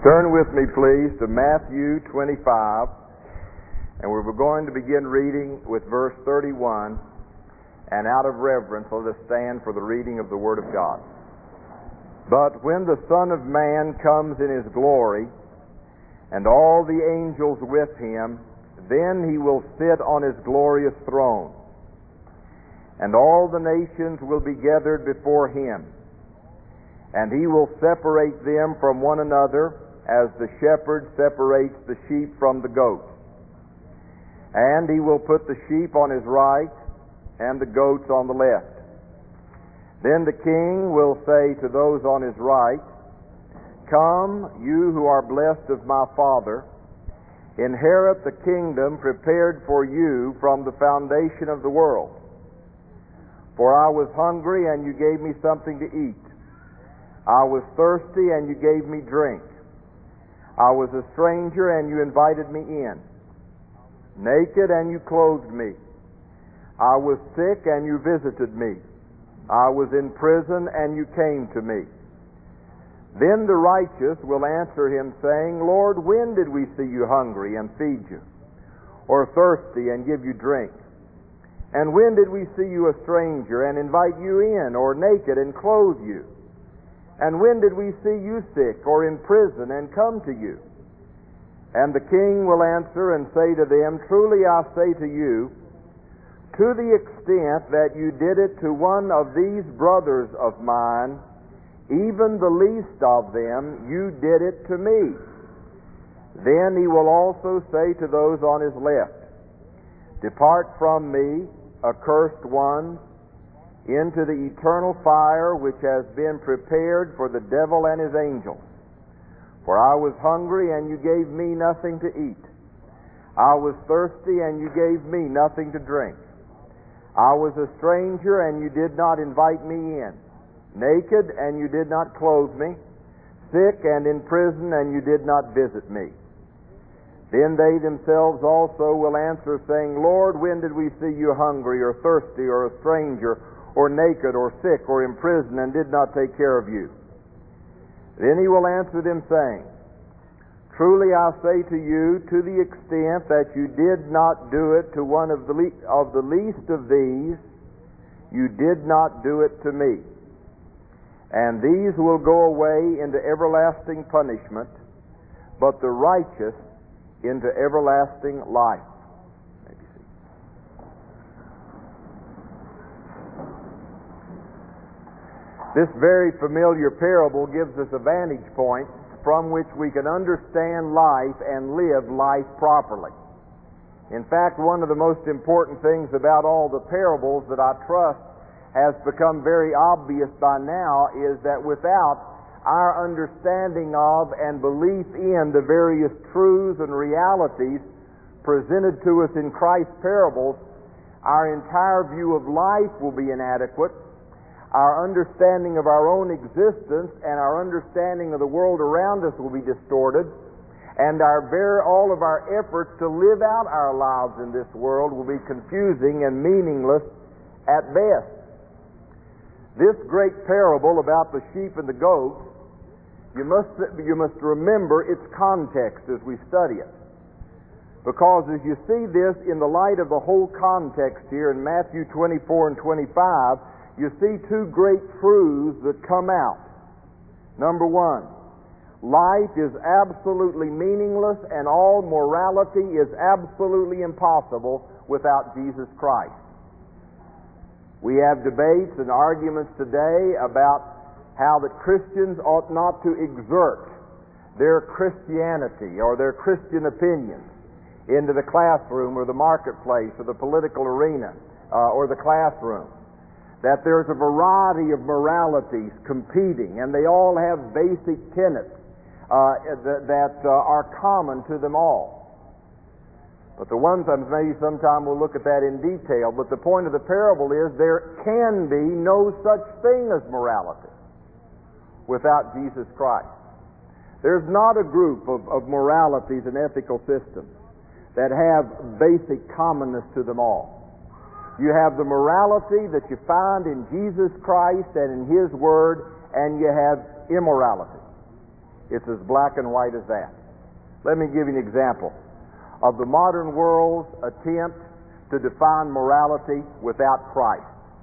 Turn with me, please, to Matthew 25, and we're going to begin reading with verse 31, and out of reverence, let us stand for the reading of the Word of God. But when the Son of Man comes in His glory, and all the angels with Him, then He will sit on His glorious throne, and all the nations will be gathered before Him, and He will separate them from one another, as the shepherd separates the sheep from the goats. And He will put the sheep on His right and the goats on the left. Then the King will say to those on His right, "Come, you who are blessed of my Father, inherit the kingdom prepared for you from the foundation of the world. For I was hungry, and you gave me something to eat. I was thirsty, and you gave me drink. I was a stranger, and you invited me in. Naked, and you clothed me. I was sick, and you visited me. I was in prison, and you came to me." Then the righteous will answer Him, saying, "Lord, when did we see you hungry and feed you, or thirsty and give you drink? And when did we see you a stranger and invite you in, or naked and clothe you? And when did we see you sick or in prison and come to you?" And the King will answer and say to them, "Truly I say to you, to the extent that you did it to one of these brothers of mine, even the least of them, you did it to me." Then He will also say to those on His left, "Depart from me, accursed ones, into the eternal fire which has been prepared for the devil and his angels. For I was hungry, and you gave me nothing to eat. I was thirsty, and you gave me nothing to drink. I was a stranger, and you did not invite me in. Naked, and you did not clothe me. Sick and in prison, and you did not visit me." Then they themselves also will answer, saying, "Lord, when did we see you hungry, or thirsty, or a stranger, or naked, or sick, or in prison, and did not take care of you?" Then He will answer them, saying, "Truly I say to you, to the extent that you did not do it to one of the least of these, you did not do it to me. And these will go away into everlasting punishment, but the righteous into everlasting life." This very familiar parable gives us a vantage point from which we can understand life and live life properly. In fact, one of the most important things about all the parables that I trust has become very obvious by now is that without our understanding of and belief in the various truths and realities presented to us in Christ's parables, our entire view of life will be inadequate. Our understanding of our own existence and our understanding of the world around us will be distorted, and all of our efforts to live out our lives in this world will be confusing and meaningless at best. This great parable about the sheep and the goats, you must remember its context as we study it. Because as you see this in the light of the whole context here in Matthew 24 and 25, you see two great truths that come out. Number one, life is absolutely meaningless and all morality is absolutely impossible without Jesus Christ. We have debates and arguments today about how that Christians ought not to exert their Christianity or their Christian opinions into the classroom or the marketplace or the political arena or the classroom. That there's a variety of moralities competing, and they all have basic tenets that are common to them all. But the one thing, maybe sometime we'll look at that in detail, but the point of the parable is there can be no such thing as morality without Jesus Christ. There's not a group of moralities and ethical systems that have basic commonness to them all. You have the morality that you find in Jesus Christ and in His Word, and you have immorality. It's as black and white as that. Let me give you an example of the modern world's attempt to define morality without Christ.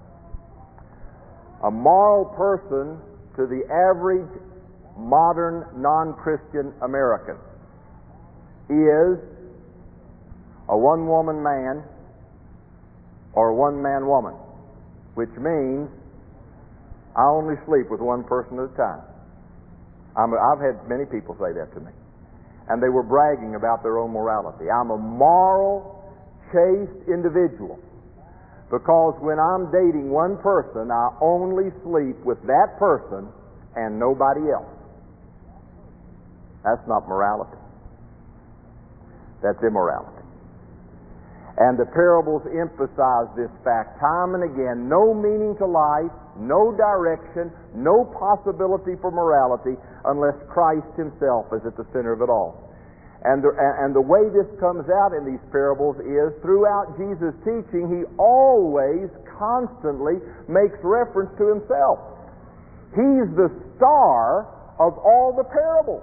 A moral person to the average modern non-Christian American is a one-woman man or a one-man woman, which means I only sleep with one person at a time. I've had many people say that to me, and they were bragging about their own morality. I'm a moral, chaste individual because when I'm dating one person, I only sleep with that person and nobody else. That's not morality. That's immorality. And the parables emphasize this fact time and again. No meaning to life, no direction, no possibility for morality unless Christ himself is at the center of it all. And the way this comes out in these parables is throughout Jesus' teaching, he always, constantly makes reference to himself. He's the star of all the parables.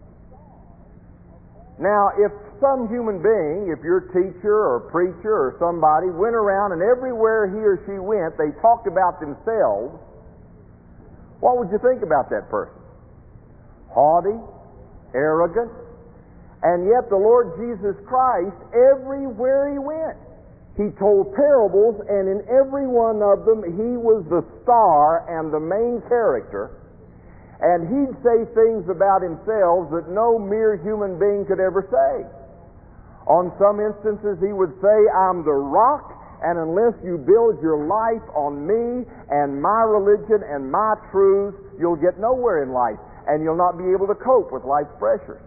Now, if some human being, if your teacher or preacher or somebody went around and everywhere he or she went, they talked about themselves, what would you think about that person? Haughty, arrogant, and yet the Lord Jesus Christ, everywhere he went, he told parables, and in every one of them he was the star and the main character. And he'd say things about himself that no mere human being could ever say. On some instances he would say, I'm the rock, and unless you build your life on me and my religion and my truths, you'll get nowhere in life, and you'll not be able to cope with life's pressures.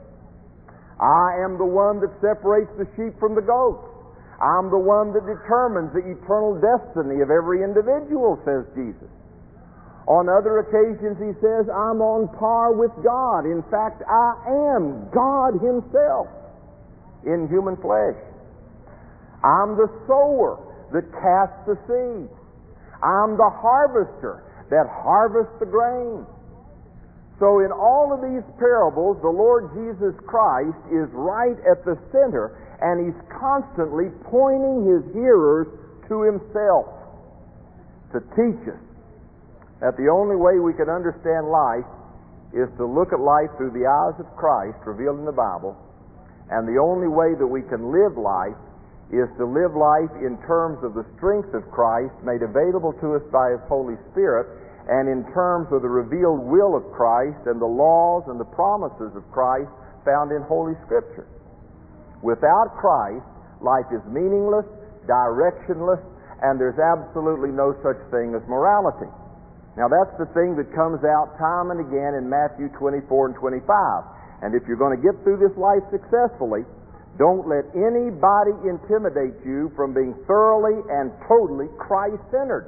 I am the one that separates the sheep from the goats. I'm the one that determines the eternal destiny of every individual, says Jesus. On other occasions he says, I'm on par with God. In fact, I am God himself in human flesh. I'm the sower that casts the seed. I'm the harvester that harvests the grain. So in all of these parables, the Lord Jesus Christ is right at the center, and he's constantly pointing his hearers to himself to teach us that the only way we can understand life is to look at life through the eyes of Christ revealed in the Bible, and the only way that we can live life is to live life in terms of the strength of Christ made available to us by his Holy Spirit, and in terms of the revealed will of Christ and the laws and the promises of Christ found in Holy Scripture. Without Christ, life is meaningless, directionless, and there's absolutely no such thing as morality. Now that's the thing that comes out time and again in Matthew 24 and 25. And if you're going to get through this life successfully, don't let anybody intimidate you from being thoroughly and totally Christ-centered.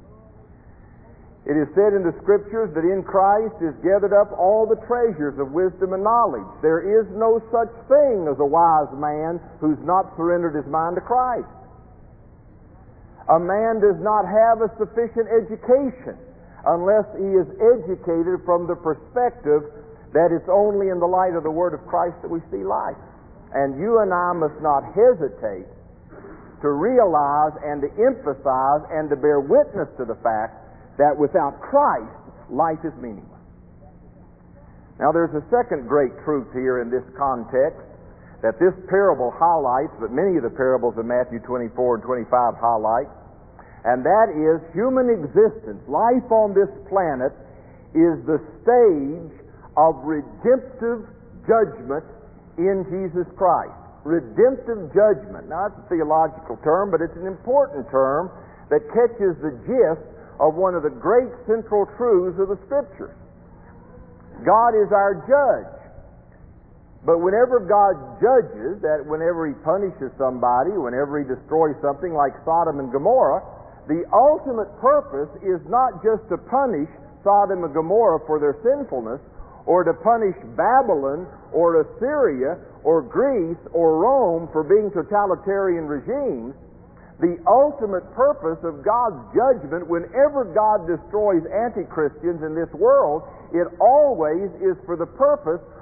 It is said in the Scriptures that in Christ is gathered up all the treasures of wisdom and knowledge. There is no such thing as a wise man who's not surrendered his mind to Christ. A man does not have a sufficient education unless he is educated from the perspective that it's only in the light of the Word of Christ that we see life. And you and I must not hesitate to realize and to emphasize and to bear witness to the fact that without Christ, life is meaningless. Now there's a second great truth here in this context that this parable highlights, but many of the parables of Matthew 24 and 25 highlight, and that is human existence. Life on this planet is the stage of redemptive judgment in Jesus Christ. Redemptive judgment. Now that's a theological term, but it's an important term that catches the gist of one of the great central truths of the Scriptures. God is our judge. But whenever God judges, that whenever he punishes somebody, whenever he destroys something like Sodom and Gomorrah, the ultimate purpose is not just to punish Sodom and Gomorrah for their sinfulness, or to punish Babylon or Assyria or Greece or Rome for being totalitarian regimes. The ultimate purpose of God's judgment, whenever God destroys anti-Christians in this world, it always is for the purpose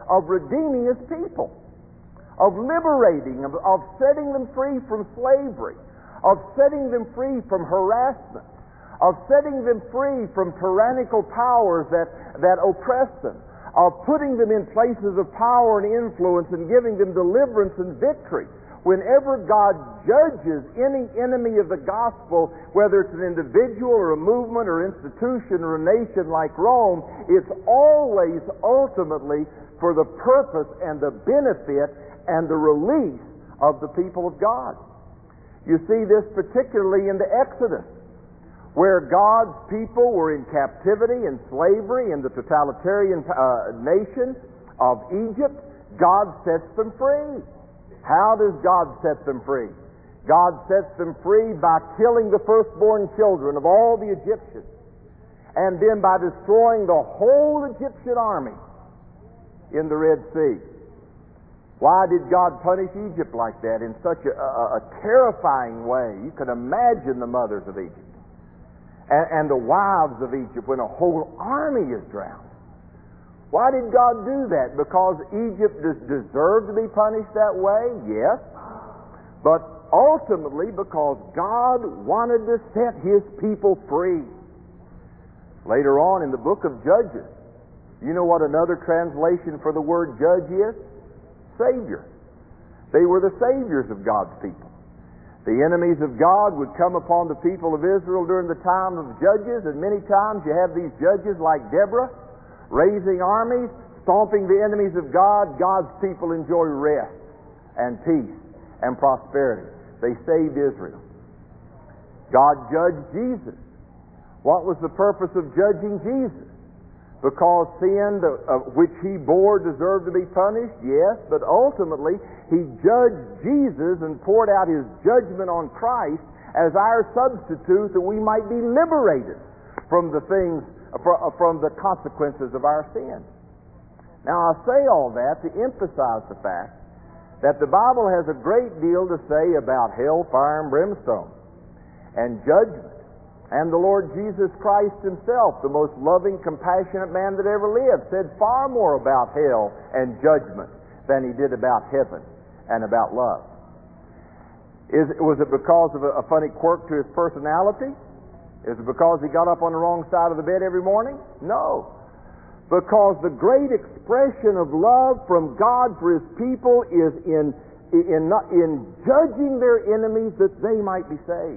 of redeeming His people, of liberating, of setting them free from slavery, of setting them free from harassment, of setting them free from tyrannical powers that oppress them, of putting them in places of power and influence and giving them deliverance and victory. Whenever God judges any enemy of the gospel, whether it's an individual or a movement or institution or a nation like Rome, it's always ultimately for the purpose and the benefit and the release of the people of God. You see this particularly in the Exodus, where God's people were in captivity and slavery in the totalitarian nation of Egypt. God sets them free. How does God set them free? God sets them free by killing the firstborn children of all the Egyptians, and then by destroying the whole Egyptian army in the Red Sea. Why did God punish Egypt like that in such a terrifying way? You can imagine the mothers of Egypt and the wives of Egypt when a whole army is drowned. Why did God do that? Because Egypt deserved to be punished that way? Yes. But ultimately because God wanted to set His people free. Later on in the book of Judges, you know what another translation for the word judge is? Savior. They were the saviors of God's people. The enemies of God would come upon the people of Israel during the time of Judges, and many times you have these judges like Deborah, raising armies, stomping the enemies of God. God's people enjoy rest and peace and prosperity. They saved Israel. God judged Jesus. What was the purpose of judging Jesus? Because sin which He bore deserved to be punished? Yes, but ultimately He judged Jesus and poured out His judgment on Christ as our substitute, that we might be liberated from the things, from the consequences of our sin. Now I say all that to emphasize the fact that the Bible has a great deal to say about hell, fire, and brimstone, and judgment. And the Lord Jesus Christ Himself, the most loving, compassionate man that ever lived, said far more about hell and judgment than He did about heaven and about love. Was it because of a funny quirk to His personality? Is it because He got up on the wrong side of the bed every morning? No. Because the great expression of love from God for His people is in judging their enemies that they might be saved.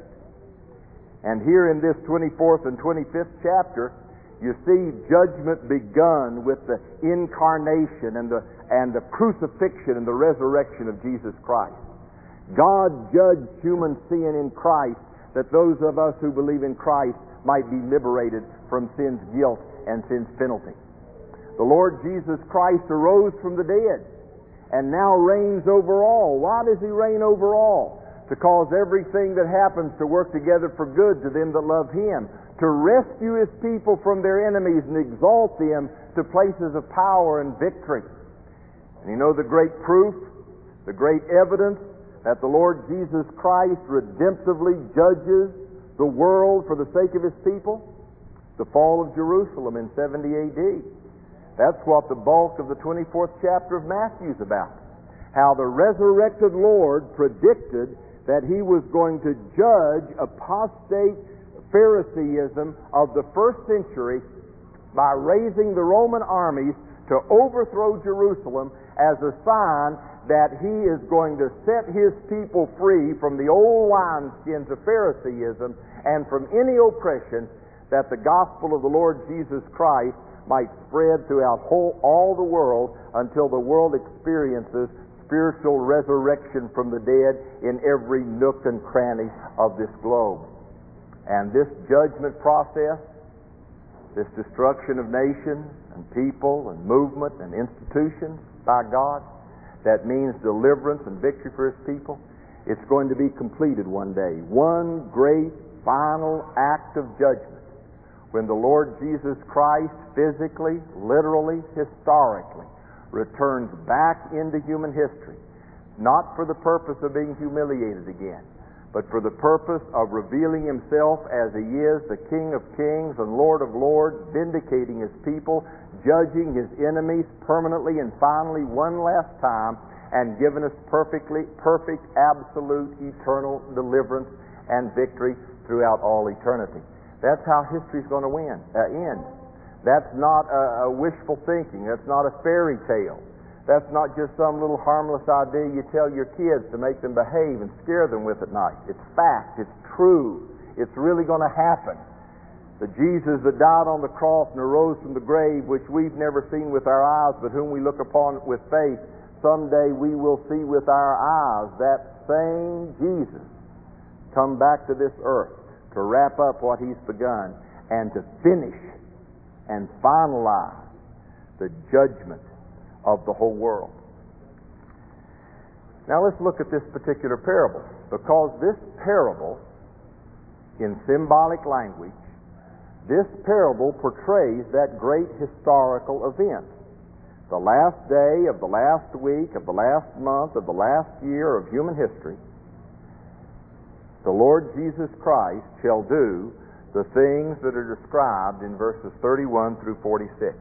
And here in this 24th and 25th chapter, you see judgment begun with the incarnation and the crucifixion and the resurrection of Jesus Christ. God judged human sin in Christ, that those of us who believe in Christ might be liberated from sin's guilt and sin's penalty. The Lord Jesus Christ arose from the dead and now reigns over all. Why does He reign over all? To cause everything that happens to work together for good to them that love Him, to rescue His people from their enemies and exalt them to places of power and victory. And you know the great proof, the great evidence that the Lord Jesus Christ redemptively judges the world for the sake of His people? The fall of Jerusalem in 70 A.D. That's what the bulk of the 24th chapter of Matthew is about. How the resurrected Lord predicted that He was going to judge apostate Phariseeism of the first century by raising the Roman armies to overthrow Jerusalem as a sign that He is going to set His people free from the old wineskins of Phariseeism and from any oppression, that the gospel of the Lord Jesus Christ might spread throughout all the world until the world experiences spiritual resurrection from the dead in every nook and cranny of this globe. And this judgment process, this destruction of nations and people and movement and institutions by God, that means deliverance and victory for His people, it's going to be completed one day. One great final act of judgment when the Lord Jesus Christ physically, literally, historically returns back into human history, not for the purpose of being humiliated again, but for the purpose of revealing Himself as He is, the King of kings and Lord of lords, vindicating His people, judging His enemies permanently and finally one last time, and giving us perfect, absolute, eternal deliverance and victory throughout all eternity. That's how history's going to end. That's not a wishful thinking. That's not a fairy tale. That's not just some little harmless idea you tell your kids to make them behave and scare them with at night. It's fact. It's true. It's really going to happen. The Jesus that died on the cross and arose from the grave, which we've never seen with our eyes, but whom we look upon with faith, someday we will see with our eyes that same Jesus come back to this earth to wrap up what He's begun and to finish and finalize the judgment of the whole world. Now let's look at this particular parable, because this parable, in symbolic language, this parable portrays that great historical event. The last day of the last week of the last month of the last year of human history, the Lord Jesus Christ shall do the things that are described in verses 31 through 46.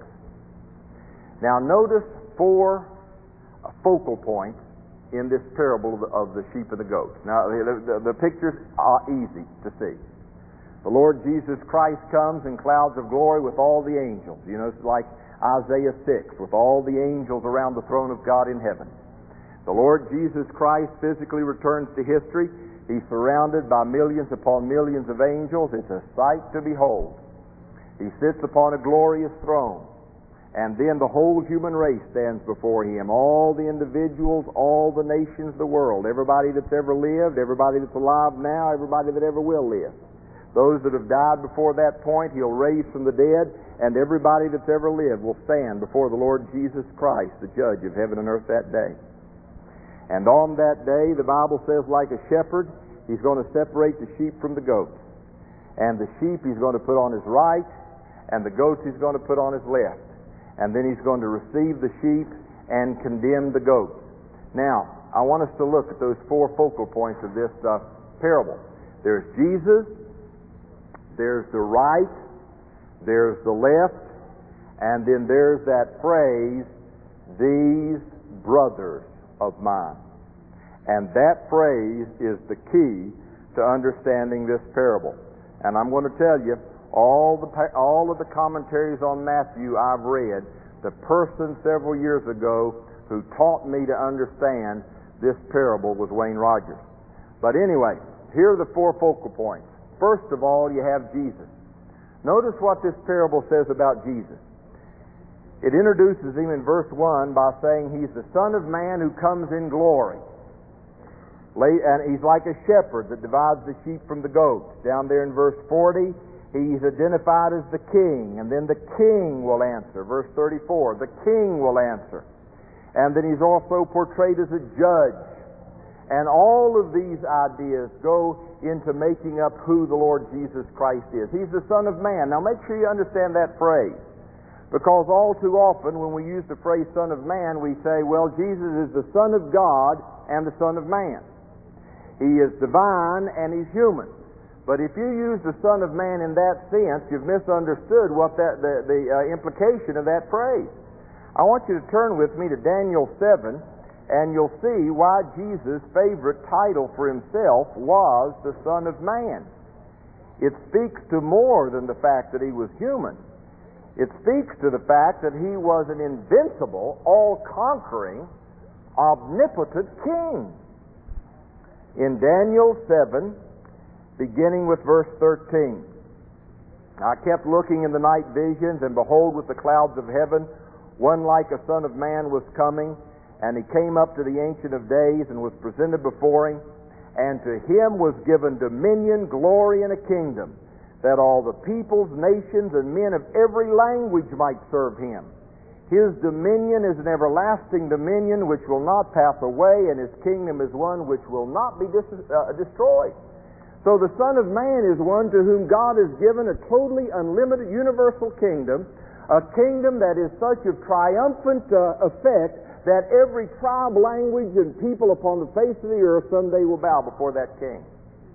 Now notice 4 focal points in this parable of the sheep and the goats. Now the pictures are easy to see. The Lord Jesus Christ comes in clouds of glory with all the angels. You know, it's like Isaiah 6, with all the angels around the throne of God in heaven. The Lord Jesus Christ physically returns to history. He's surrounded by millions upon millions of angels. It's a sight to behold. He sits upon a glorious throne. And then the whole human race stands before Him. All the individuals, all the nations of the world, everybody that's ever lived, everybody that's alive now, everybody that ever will live. Those that have died before that point, He'll raise from the dead, and everybody that's ever lived will stand before the Lord Jesus Christ, the judge of heaven and earth that day. And on that day, the Bible says, like a shepherd, He's going to separate the sheep from the goats. And the sheep He's going to put on His right, and the goats He's going to put on His left. And then He's going to receive the sheep and condemn the goats. Now, I want us to look at those 4 focal points of this parable. There's Jesus, there's the right, there's the left, and then there's that phrase, these brothers of mine. And that phrase is the key to understanding this parable. And I'm going to tell you, all of the commentaries on Matthew I've read, the person several years ago who taught me to understand this parable was Wayne Rogers. But anyway, here are the 4 focal points. First of all, you have Jesus. Notice what this parable says about Jesus. It introduces Him in verse 1 by saying He's the Son of Man who comes in glory. And He's like a shepherd that divides the sheep from the goats. Down there in verse 40, He's identified as the King, and then the King will answer. Verse 34, the King will answer. And then He's also portrayed as a judge. And all of these ideas go into making up who the Lord Jesus Christ is. He's the Son of Man. Now make sure you understand that phrase. Because all too often when we use the phrase Son of Man, we say, well, Jesus is the Son of God and the Son of Man. He is divine and He's human. But if you use the Son of Man in that sense, you've misunderstood what the implication of that phrase. I want you to turn with me to Daniel 7, and you'll see why Jesus' favorite title for Himself was the Son of Man. It speaks to more than the fact that He was human. It speaks to the fact that He was an invincible, all-conquering, omnipotent King. In Daniel 7, beginning with verse 13. I kept looking in the night visions, and behold, with the clouds of heaven, one like a Son of Man was coming, and He came up to the Ancient of Days and was presented before Him, and to Him was given dominion, glory, and a kingdom, that all the peoples, nations, and men of every language might serve Him. His dominion is an everlasting dominion which will not pass away, and His kingdom is one which will not be destroyed. So the Son of Man is one to whom God has given a totally unlimited universal kingdom, a kingdom that is such of triumphant effect that every tribe, language, and people upon the face of the earth someday will bow before that King.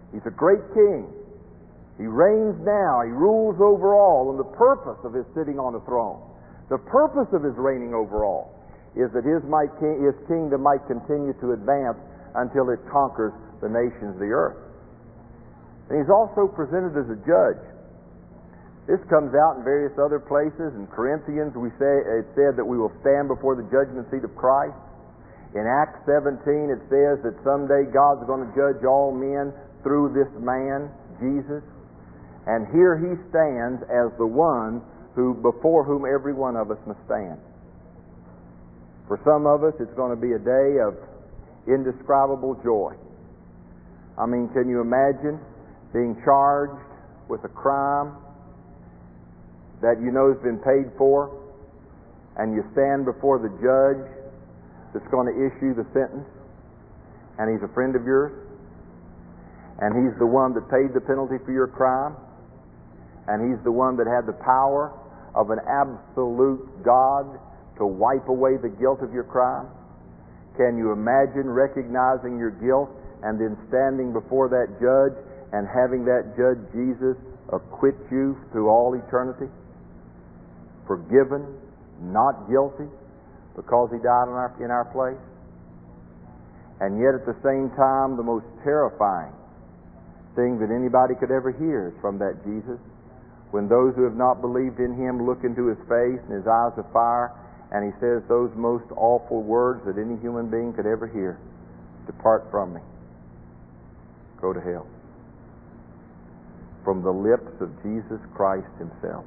He's a great king. He reigns now. He rules over all. And the purpose of his sitting on the throne, the purpose of his reigning over all, is that his kingdom might continue to advance until it conquers the nations of the earth. And he's also presented as a judge. This comes out in various other places. In Corinthians, it said that we will stand before the judgment seat of Christ. In Acts 17, it says that someday God's going to judge all men through this man, Jesus. And here he stands as the one before whom every one of us must stand. For some of us, it's going to be a day of indescribable joy. I mean, can you imagine being charged with a crime that you know has been paid for, and you stand before the judge that's going to issue the sentence, and he's a friend of yours, and he's the one that paid the penalty for your crime, and he's the one that had the power of an absolute God to wipe away the guilt of your crime? Can you imagine recognizing your guilt and then standing before that judge and having that judge, Jesus, acquit you through all eternity? Forgiven, not guilty, because he died in our place? And yet at the same time, the most terrifying thing that anybody could ever hear is from that Jesus, when those who have not believed in him look into his face and his eyes of fire, and he says those most awful words that any human being could ever hear: "Depart from me, go to hell," from the lips of Jesus Christ himself.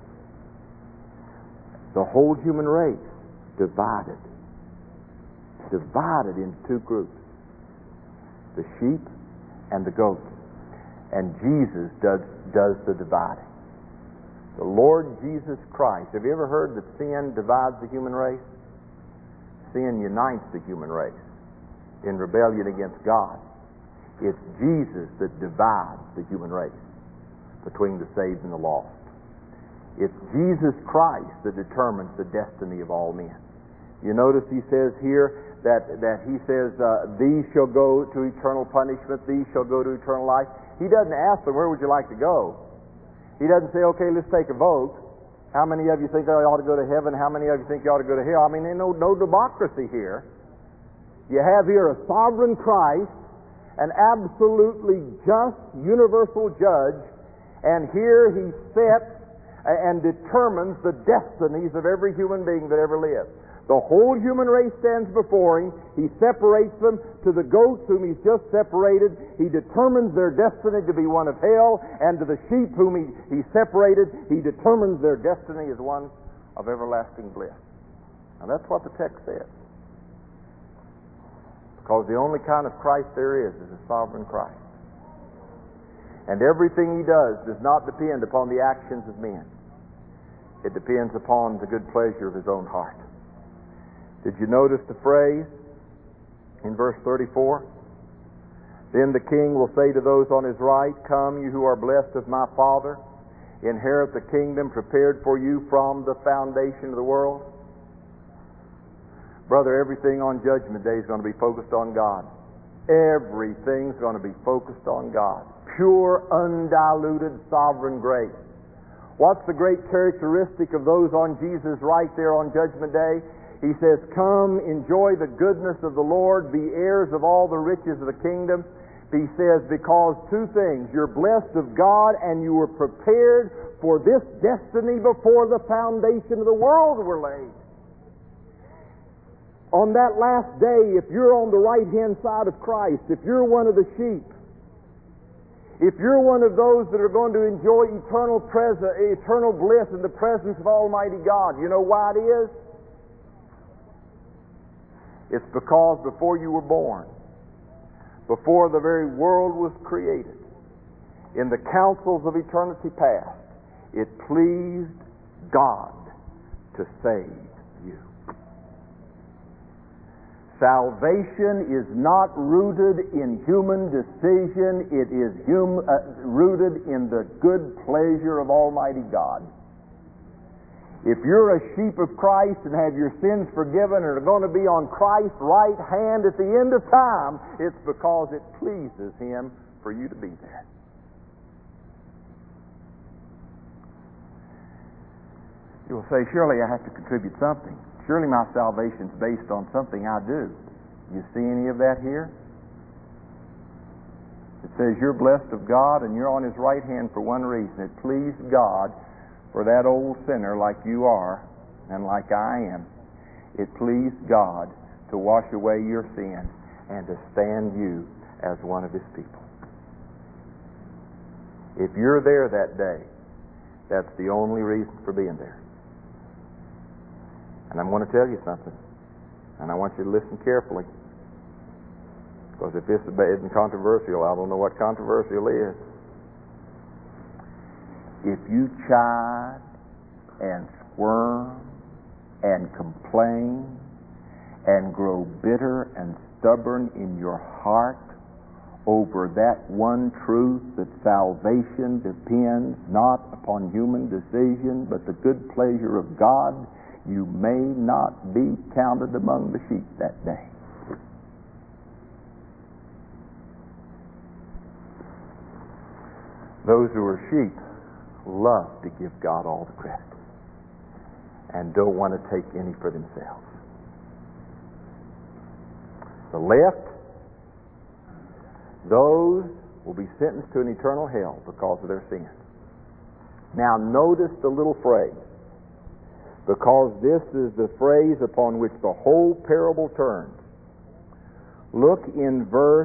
The whole human race divided into two groups: the sheep and the goats. And Jesus does the dividing. The Lord Jesus Christ. Have you ever heard that sin divides the human race? Sin unites the human race in rebellion against God. It's Jesus that divides the human race between the saved and the lost. It's Jesus Christ that determines the destiny of all men. You notice he says here that he says, these shall go to eternal punishment, these shall go to eternal life. He doesn't ask them, where would you like to go? He doesn't say, okay, let's take a vote. How many of you think I ought to go to heaven? How many of you think you ought to go to hell? I mean, there's no democracy here. You have here a sovereign Christ, an absolutely just, universal judge, and here he sets and determines the destinies of every human being that ever lived. The whole human race stands before him. He separates them. To the goats whom he's just separated, he determines their destiny to be one of hell, and to the sheep whom he separated, he determines their destiny as one of everlasting bliss. Now that's what the text says. Because the only kind of Christ there is a sovereign Christ. And everything he does not depend upon the actions of men. It depends upon the good pleasure of his own heart. Did you notice the phrase in verse 34? Then the king will say to those on his right, "Come, you who are blessed of my Father, inherit the kingdom prepared for you from the foundation of the world." Brother, everything on Judgment Day is going to be focused on God. Everything's going to be focused on God. Pure, undiluted, sovereign grace. What's the great characteristic of those on Jesus' right there on Judgment Day? He says, "Come, enjoy the goodness of the Lord, be heirs of all the riches of the kingdom." He says, because two things: you're blessed of God, and you were prepared for this destiny before the foundation of the world were laid. On that last day, if you're on the right-hand side of Christ, if you're one of the sheep, if you're one of those that are going to enjoy eternal bliss in the presence of Almighty God, you know why it is? It's because before you were born, before the very world was created, in the councils of eternity past, it pleased God to save you. Salvation is not rooted in human decision. It is rooted in the good pleasure of Almighty God. If you're a sheep of Christ and have your sins forgiven and are going to be on Christ's right hand at the end of time, it's because it pleases Him for you to be there. You will say, surely I have to contribute something. Surely my salvation's based on something I do. You see any of that here? It says you're blessed of God and you're on His right hand for one reason. It pleased God for that old sinner like you are and like I am. It pleased God to wash away your sin and to stand you as one of His people. If you're there that day, that's the only reason for being there. And I'm going to tell you something, and I want you to listen carefully. Because if this isn't controversial, I don't know what controversial is. If you chide and squirm and complain and grow bitter and stubborn in your heart over that one truth that salvation depends not upon human decision but the good pleasure of God, you may not be counted among the sheep that day. Those who are sheep love to give God all the credit and don't want to take any for themselves. The left, those will be sentenced to an eternal hell because of their sins. Now notice the little phrase, because this is the phrase upon which the whole parable turns. Look in verse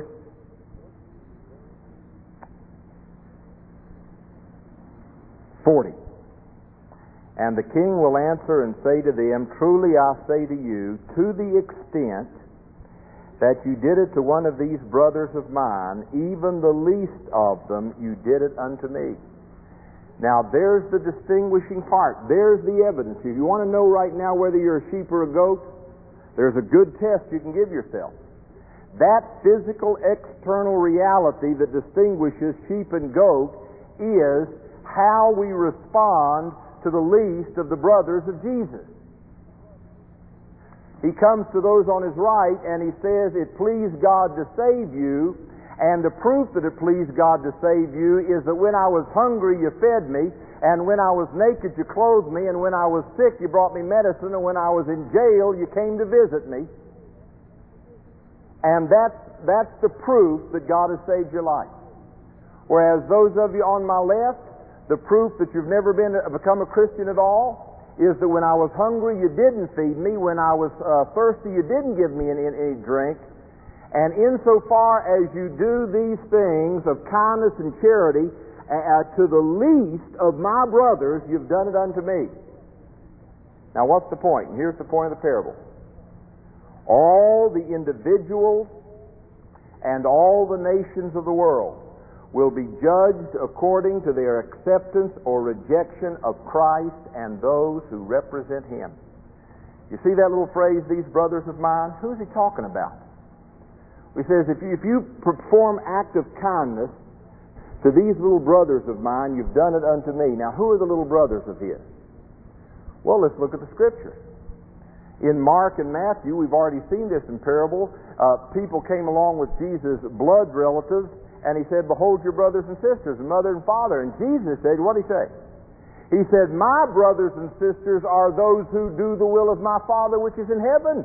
40. And the king will answer and say to them, truly I say to you, to the extent that you did it to one of these brothers of mine, even the least of them, you did it unto me. Now there's the distinguishing part. There's the evidence. If you want to know right now whether you're a sheep or a goat, there's a good test you can give yourself. That physical external reality that distinguishes sheep and goat is how we respond to the least of the brothers of Jesus. He comes to those on his right and he says, it pleased God to save you. And the proof that it pleased God to save you is that when I was hungry, you fed me, and when I was naked, you clothed me, and when I was sick, you brought me medicine, and when I was in jail, you came to visit me. And that's the proof that God has saved your life. Whereas those of you on my left, the proof that you've never become a Christian at all is that when I was hungry, you didn't feed me. When I was thirsty, you didn't give me any drink. And insofar as you do these things of kindness and charity to the least of my brothers, you've done it unto me. Now what's the point? And here's the point of the parable. All the individuals and all the nations of the world will be judged according to their acceptance or rejection of Christ and those who represent Him. You see that little phrase, these brothers of mine? Who is he talking about? He says, if you perform act of kindness to these little brothers of mine, you've done it unto me. Now, who are the little brothers of his? Well, let's look at the Scriptures. In Mark and Matthew, we've already seen this in parable. People came along with Jesus' blood relatives, and he said, behold your brothers and sisters, and mother and father. And Jesus said, what did he say? He said, my brothers and sisters are those who do the will of my Father which is in heaven.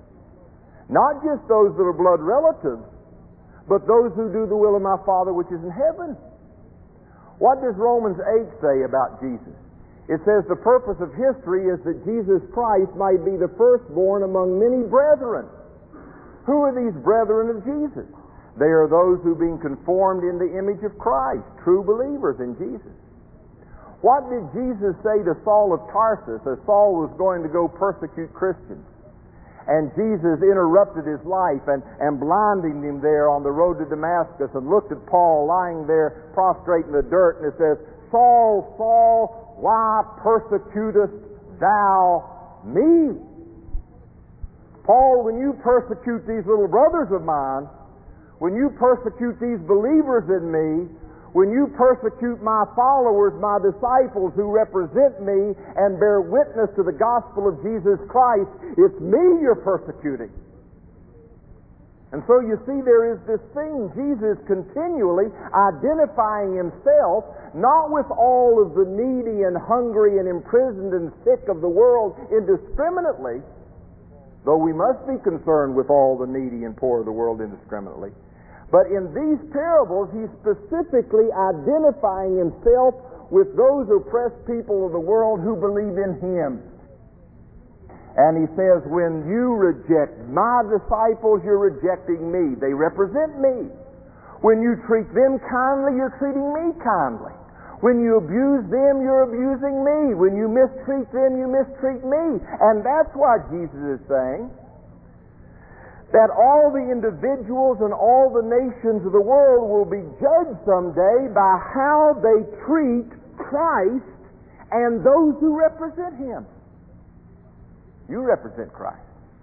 Not just those that are blood relatives, but those who do the will of my Father which is in heaven. What does Romans 8 say about Jesus? It says the purpose of history is that Jesus Christ might be the firstborn among many brethren. Who are these brethren of Jesus? They are those who, being conformed in the image of Christ, true believers in Jesus. What did Jesus say to Saul of Tarsus as Saul was going to go persecute Christians? And Jesus interrupted his life and blinding him there on the road to Damascus, and looked at Paul lying there prostrate in the dirt, and it says, Saul, Saul, why persecutest thou me? Paul, when you persecute these little brothers of mine, when you persecute these believers in me, when you persecute my followers, my disciples who represent me and bear witness to the gospel of Jesus Christ, it's me you're persecuting. And so you see there is this thing, Jesus continually identifying himself not with all of the needy and hungry and imprisoned and sick of the world indiscriminately, though we must be concerned with all the needy and poor of the world indiscriminately. But in these parables, he's specifically identifying himself with those oppressed people of the world who believe in him. And he says, when you reject my disciples, you're rejecting me. They represent me. When you treat them kindly, you're treating me kindly. When you abuse them, you're abusing me. When you mistreat them, you mistreat me. And that's why Jesus is saying that all the individuals and all the nations of the world will be judged someday by how they treat Christ and those who represent him. You represent Christ.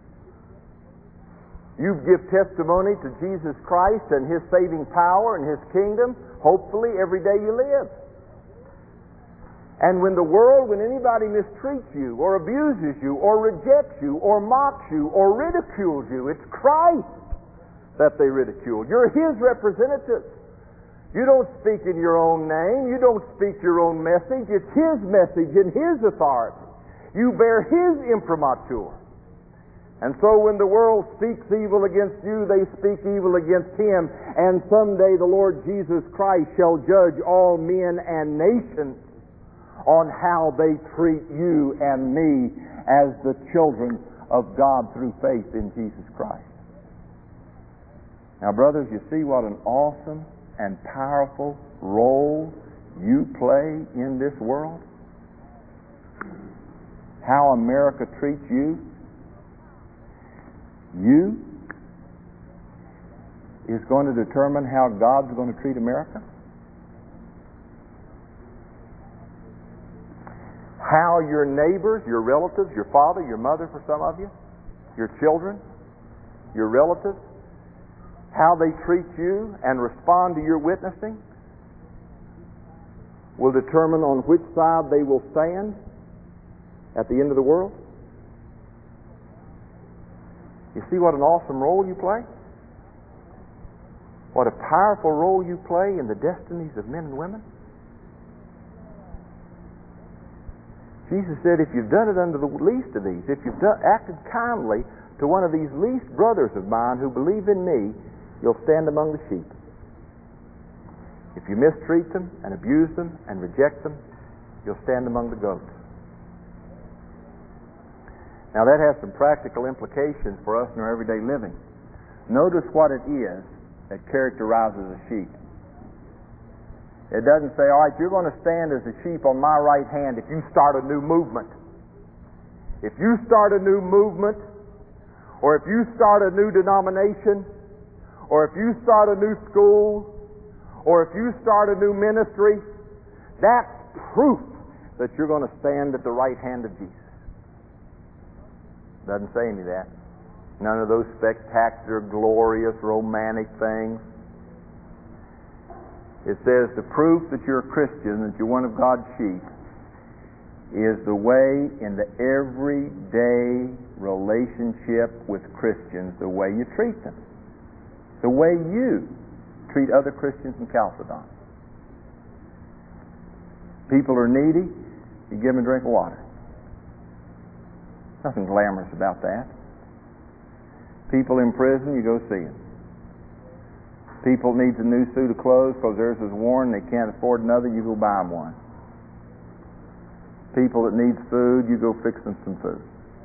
You give testimony to Jesus Christ and his saving power and his kingdom, hopefully every day you live. And when anybody mistreats you or abuses you or rejects you or mocks you or ridicules you, it's Christ that they ridicule. You're his representative. You don't speak in your own name. You don't speak your own message. It's his message and his authority. You bear his imprimatur. And so when the world speaks evil against you, they speak evil against him. And someday the Lord Jesus Christ shall judge all men and nations on how they treat you and me as the children of God through faith in Jesus Christ. Now, brothers, you see what an awesome and powerful role you play in this world? How America treats you is going to determine how God's going to treat America. How your neighbors, your relatives, your father, your mother for some of you, your children, your relatives, how they treat you and respond to your witnessing will determine on which side they will stand at the end of the world. You see what an awesome role you play? What a powerful role you play in the destinies of men and women? Jesus said, if you've done it unto the least of these, if you've acted kindly to one of these least brothers of mine who believe in me, you'll stand among the sheep. If you mistreat them and abuse them and reject them, you'll stand among the goats. Now that has some practical implications for us in our everyday living. Notice what it is that characterizes a sheep. It doesn't say, all right, you're going to stand as a sheep on my right hand if you start a new movement. If you start a new movement, or if you start a new denomination, or if you start a new school, or if you start a new ministry, that's proof that you're going to stand at the right hand of Jesus. Doesn't say any of that. None of those spectacular, glorious, romantic things. It says the proof that you're a Christian, that you're one of God's sheep, is the way in the everyday relationship with Christians, the way you treat them. The way you treat other Christians in Chalcedon. People are needy, you give them a drink of water. Nothing glamorous about that. People in prison, you go see them. People needs a new suit of clothes because theirs is worn and they can't afford another, you go buy them one. People that needs food, you go fix them some food.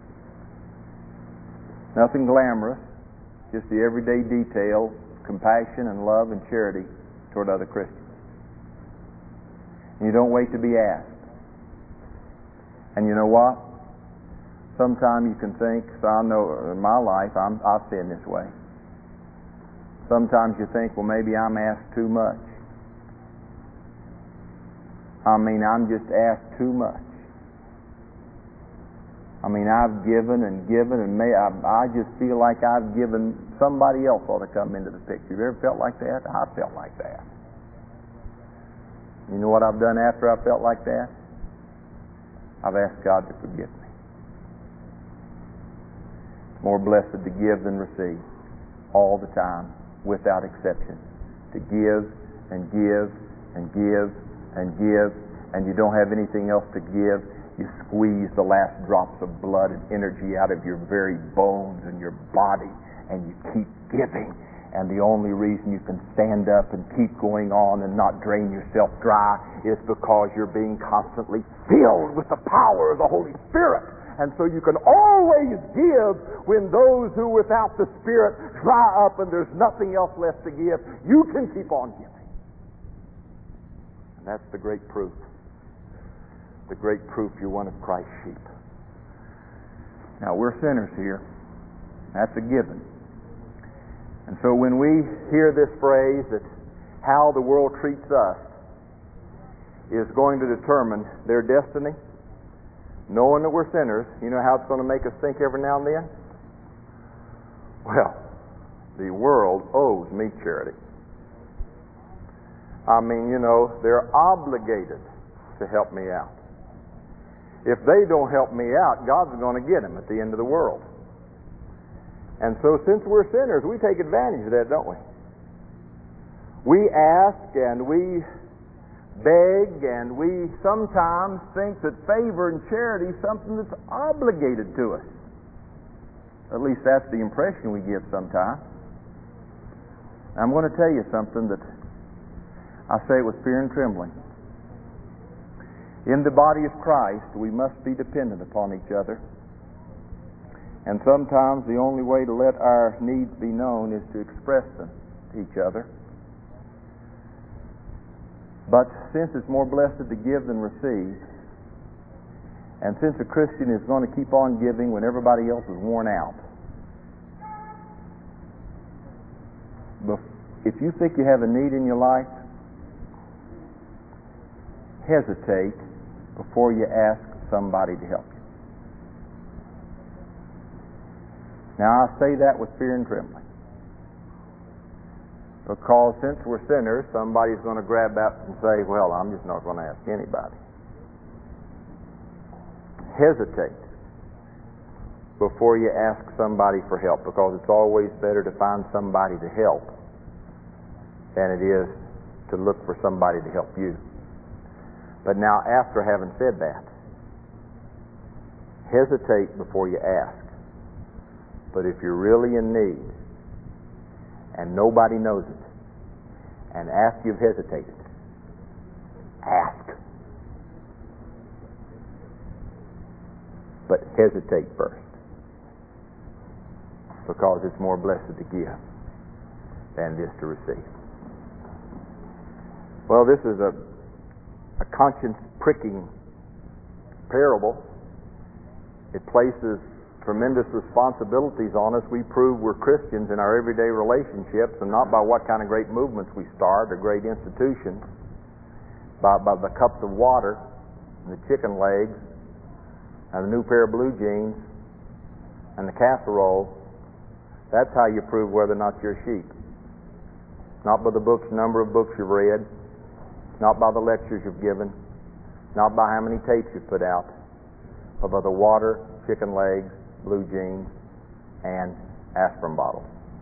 Nothing glamorous, just the everyday detail, compassion and love and charity toward other Christians. And you don't wait to be asked. And you know what? Sometimes you can think, so I know in my life I've sinned this way. Sometimes you think, well, maybe I'm asked too much. I'm just asked too much. I've given and given, and I just feel like I've given. Somebody else ought to come into the picture. You ever felt like that? I felt like that. You know what I've done after I felt like that? I've asked God to forgive me. More blessed to give than receive. all the time, without exception. To give and give and give and give, and you don't have anything else to give. You squeeze the last drops of blood and energy out of your very bones and your body, and you keep giving. And the only reason you can stand up and keep going on and not drain yourself dry is because you're being constantly filled with the power of the Holy Spirit. And so you can always give when those who without the Spirit dry up and there's nothing else left to give. You can keep on giving. And that's the great proof. The great proof you're one of Christ's sheep. Now, we're sinners here. That's a given. And so when we hear this phrase that how the world treats us is going to determine their destiny, knowing that we're sinners, you know how it's going to make us think every now and then? Well, the world owes me charity. I mean, they're obligated to help me out. If they don't help me out, God's going to get them at the end of the world. And so since we're sinners, we take advantage of that, don't we? We ask and we beg and we sometimes think that favor and charity is something that's obligated to us. At least that's the impression we give sometimes. I'm going to tell you something that I say it with fear and trembling. In the body of Christ, we must be dependent upon each other. And sometimes the only way to let our needs be known is to express them to each other. But since it's more blessed to give than receive, and since a Christian is going to keep on giving when everybody else is worn out, if you think you have a need in your life, hesitate before you ask somebody to help you. Now, I say that with fear and trembling. Because since we're sinners, somebody's going to grab that and say, well, I'm just not going to ask anybody. Hesitate before you ask somebody for help, because it's always better to find somebody to help than it is to look for somebody to help you. But now, after having said that, hesitate before you ask. But if you're really in need and nobody knows it, and after you've hesitated, ask. But hesitate first, because it's more blessed to give than it is to receive. Well, this is a conscience-pricking parable. It places tremendous responsibilities on us. We prove we're Christians in our everyday relationships, and not by what kind of great movements we start or great institutions, by the cups of water and the chicken legs and the new pair of blue jeans and the casserole. That's how you prove whether or not you're a sheep. Not by the number of books you've read, not by the lectures you've given, not by how many tapes you've put out, but by the water, chicken legs, blue jeans, and aspirin bottles.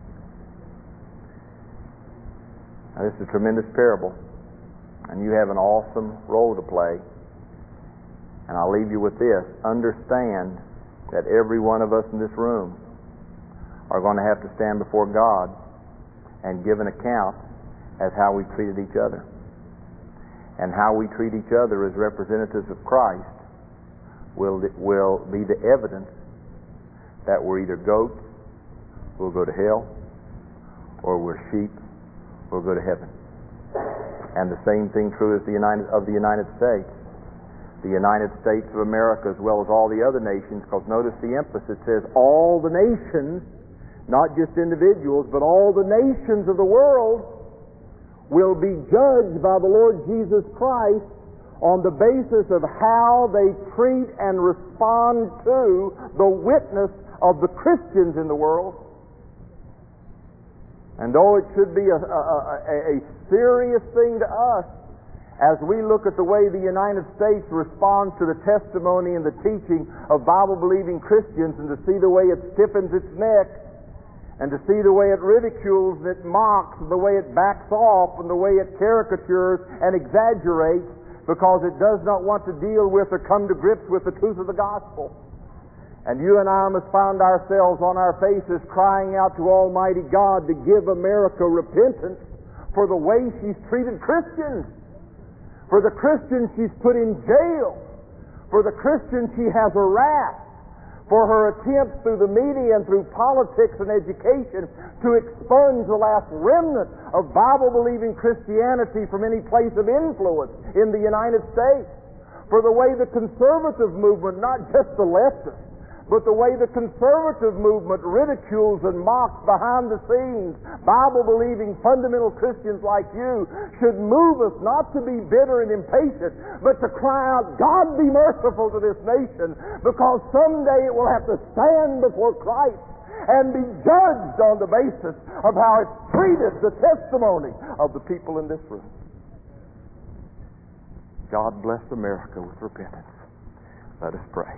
Now, this is a tremendous parable, and you have an awesome role to play. And I'll leave you with this. Understand that every one of us in this room are going to have to stand before God and give an account as how we treated each other. And how we treat each other as representatives of Christ will be the evidence that we're either goats, we'll go to hell, or we're sheep, we'll go to heaven. And the same thing true as the United States. The United States of America, as well as all the other nations, because notice the emphasis says all the nations, not just individuals, but all the nations of the world will be judged by the Lord Jesus Christ on the basis of how they treat and respond to the witness of the Christians in the world. And though it should be a serious thing to us, as we look at the way the United States responds to the testimony and the teaching of Bible-believing Christians, and to see the way it stiffens its neck and to see the way it ridicules and it mocks and the way it backs off and the way it caricatures and exaggerates because it does not want to deal with or come to grips with the truth of the gospel. And you and I must find ourselves on our faces crying out to Almighty God to give America repentance for the way she's treated Christians, for the Christians she's put in jail, for the Christians she has harassed, for her attempts through the media and through politics and education to expunge the last remnant of Bible-believing Christianity from any place of influence in the United States, for the way the conservative movement, not just the leftists, but the way the conservative movement ridicules and mocks behind the scenes Bible-believing fundamental Christians like you should move us not to be bitter and impatient, but to cry out, God be merciful to this nation, because someday it will have to stand before Christ and be judged on the basis of how it's treated the testimony of the people in this room. God bless America with repentance. Let us pray.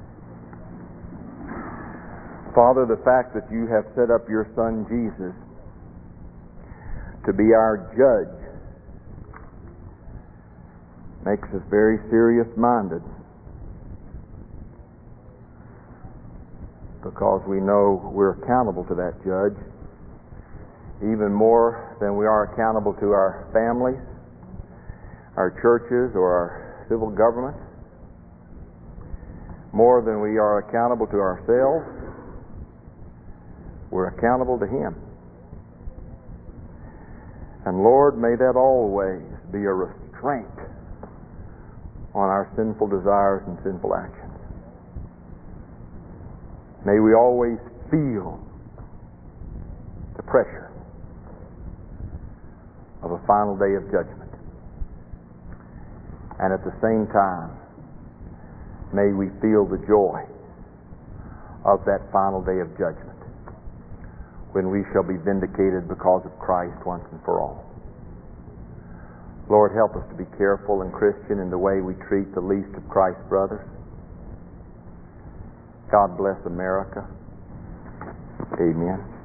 Father, the fact that you have set up your Son Jesus to be our judge makes us very serious-minded, because we know we're accountable to that judge even more than we are accountable to our families, our churches, or our civil government, more than we are accountable to ourselves. We're accountable to Him. And Lord, may that always be a restraint on our sinful desires and sinful actions. May we always feel the pressure of a final day of judgment. And at the same time, may we feel the joy of that final day of judgment, when we shall be vindicated because of Christ once and for all. Lord, help us to be careful and Christian in the way we treat the least of Christ's brothers. God bless America. Amen.